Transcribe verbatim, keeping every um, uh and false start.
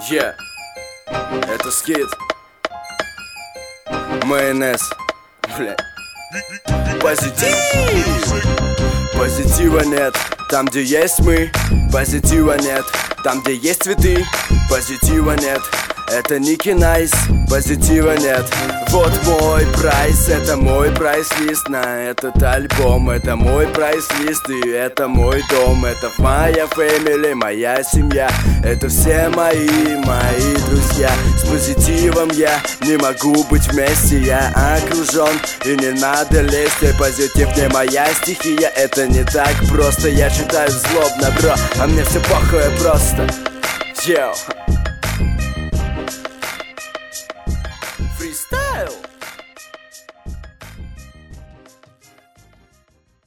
Yeah. Это скит. Майонез. Блядь. Позитив. Позитива нет там, где есть мы. Позитива нет там, где есть цветы. Позитива нет. Это Ники Найс, позитива нет. Вот мой прайс, это мой прайс-лист на этот альбом. Это мой прайс-лист и это мой дом. Это моя фэмили, моя семья. Это все мои, мои друзья. С позитивом я не могу быть вместе. Я окружен и не надо лезть. И позитив не моя стихия. Это не так просто, я читаю злобно, бро. А мне все похуй просто. Йоу.